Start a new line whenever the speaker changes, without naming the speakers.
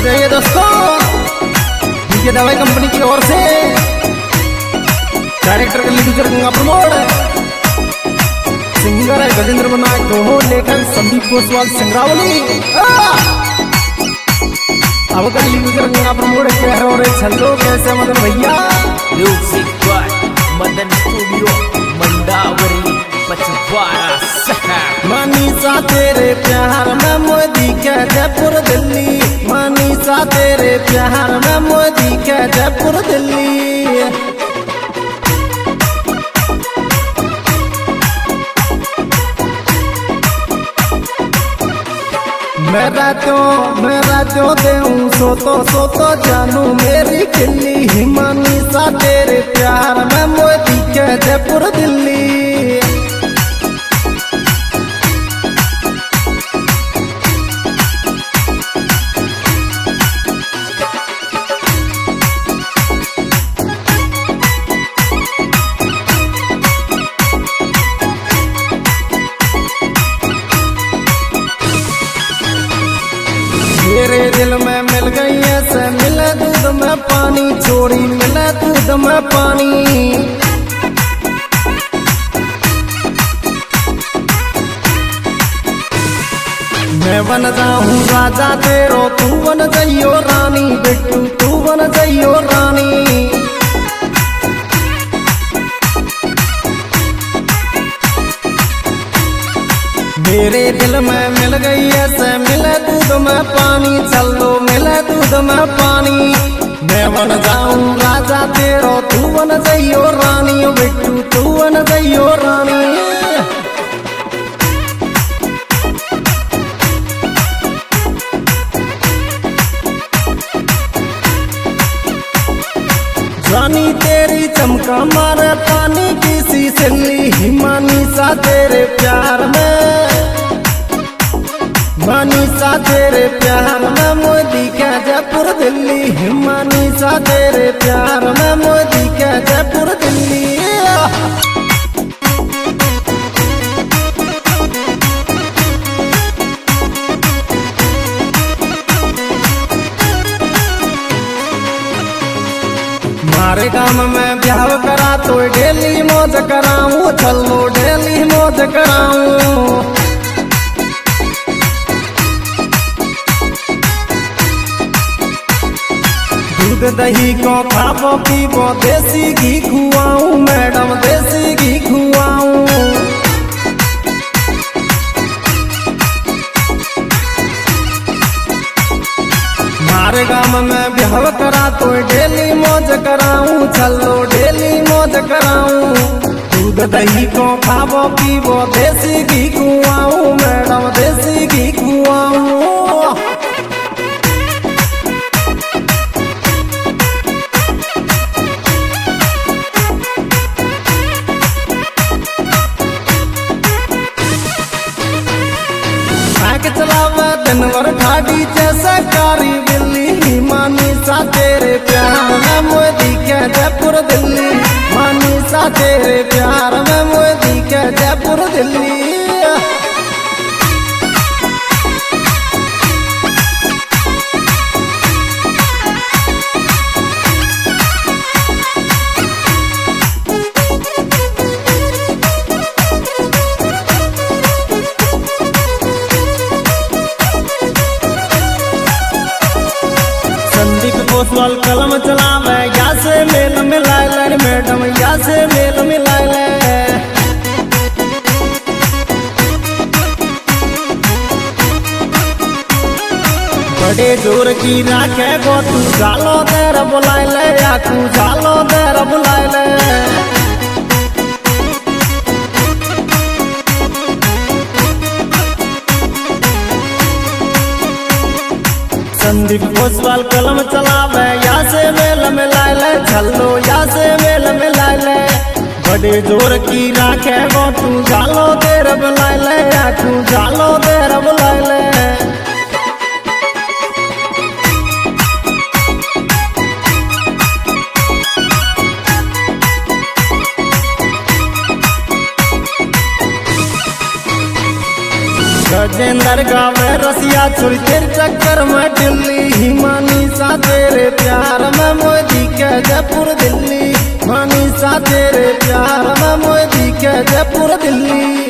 अरे ये दोस्तों ये दवाई कंपनी की ओर से डायरेक्टर लिखकर गंगा प्रमोद, सिंगर है गजेंद्र बनाए को लेकर संदीप कोसवाल संग्रावली। अब कल लिखकर गंगा प्रमोद कह रहे छल्लो कैसे मदन भैया
music by Madan studio Mandawari Pachwara शहर।
मनीषा तेरे प्यार में मोदी के जयपुर दिल्ली, मनीषा तेरे प्यार में मोदी के जयपुर दिल्ली। मेरा जो देऊं सोतो जानू मेरी किल्ली, मनीषा तेरे प्यार में मोदी के जयपुर दिल्ली। मेरे दिल में मिल गई ऐसे मिले दूध में पानी, छोड़ी मिले दूध में पानी। मैं बन जाऊं राजा तेरो, तू बन जाइयो रानी, बिट्टू तू बन जाइयो रानी। मेरे दिल में मिल गई ऐसे मिले दूध में पानी, चलो मिले दूध में पानी। मैं बन जाऊं राजा तेरो, तू बन जाइयो रानी, बिट्टू तू बन जाइयो रानी। रानी तेरी चमका मारे पानी की सी सिल्ली, मनीषा तेरे प्यार में, मनीषा तेरे प्यार में मोदी के जयपुर दिल्ली, मनीषा तेरे प्यार में मोदी के जयपुर दिल्ली। मारे काम में ब्याह करा तो डेली मौज कराऊं, चलो डेली मौज कराऊं। दूध दही को खाबो पीबो, देसी घी खुआऊं मैडम, देसी घी खुआऊं। मारे गाँव में ब्याह करा तो डेली मौज कराऊं, चलो डेली मौज कराऊं। दूध दही को खाबो पीबो, देसी घी खुआऊं मैडम, देसी घी खुआऊं। चलावे दिन भर ठाडी जैसे कारी बिल्ली, मनीषा तेरे प्यार में मोदी के जयपुर दिल्ली, मनीषा तेरे प्यार में मोदी के जयपुर दिल्ली। संदीप कोसवाल कलम चलावे, या से मेल मिलाए ले मैडम, या से मेल मिलाए ले। बड़े जोर की राखे गो तू जालो तेरा बुलाए ले, आकू जालो तेरा बुलाए ले। संदीप कोसवाल कलम चलावे, या से मेल मिलाए ले, चलो या से मेल मिलाए ले। बड़े जोर की राखे वो तू जालो तेरा बुलाए ले, तू जालो तेरा बुलाए ले। गजेंद्र गावे रसिया चोरी तेरे चक्कर में दिल्ली हिमान तेरे प्यार में मोदी के जयपुर दिल्ली।